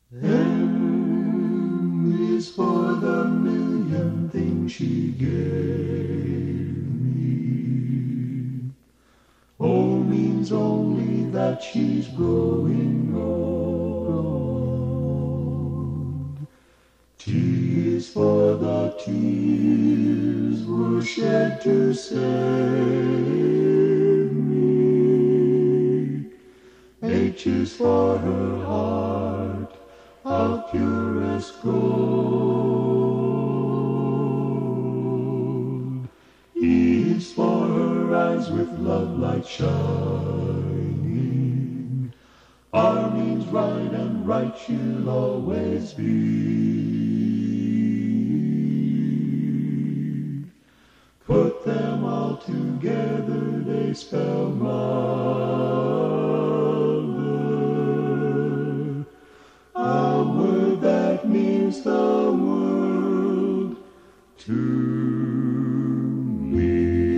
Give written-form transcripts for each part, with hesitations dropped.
M is for the million things she gave me. O means only that she's growing old. T is for the tears were shed to save me. H is for her heart of purest gold. E is for her eyes with love light shining. R means right, and right she'll always be. Put them all together, they spell mother. A word that means the world to me.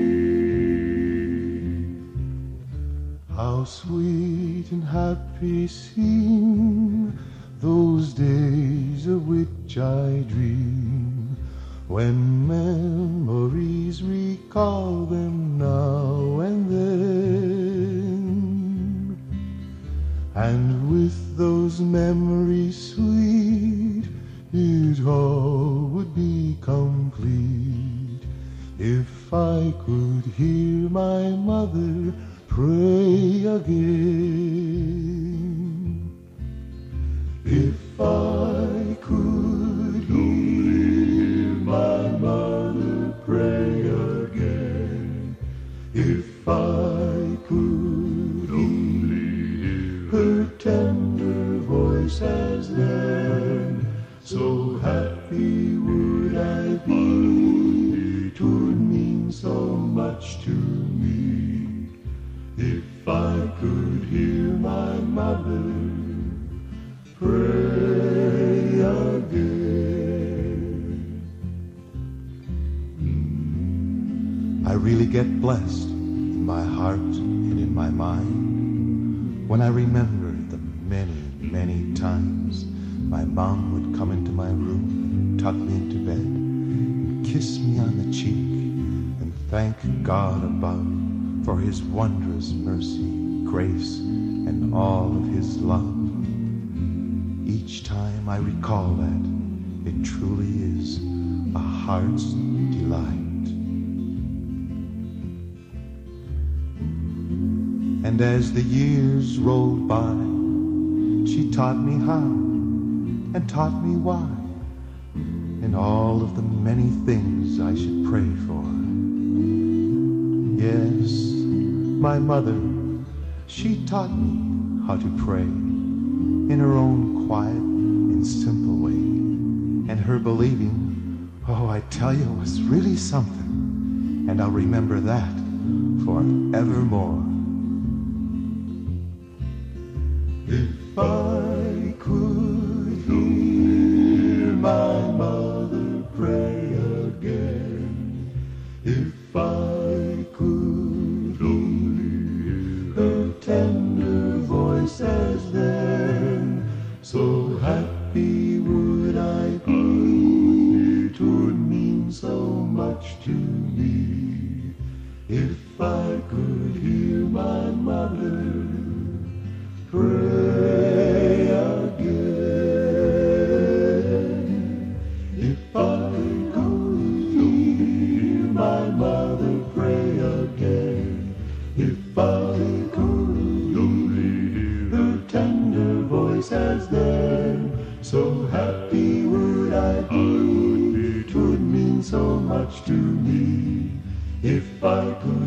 How sweet and happy seem those days of which I dream, when memories recall them now and then. And with those memories sweet, it all would be complete if I could hear my mother pray again. If I could hear my mother pray again, if I could hear her tender voice as then, so happy would I be, 'twould mean so much to me. If I could hear my mother pray again. I really get blessed in my heart and in my mind when I remember the many, many times my mom would come into my room, tuck me into bed, and kiss me on the cheek, and thank God above for his wondrous mercy, grace, and all of his love. Each time I recall that, it truly is a heart's delight. And as the years rolled by, she taught me how and taught me why, and all of the many things I should pray for. Yes, my mother, she taught me how to pray in her own quiet and simple way. And her believing, oh, I tell you, was really something. And I'll remember that forevermore. If I could hear my mother pray again, if I could hear her tender voice as then, so happy would I be, 'twould mean so much to me. If I could hear my mother pray again, if I could hear my mother pray again, if I could hear her tender voice as then, so happy would I be, 'twould mean so much to me. If I could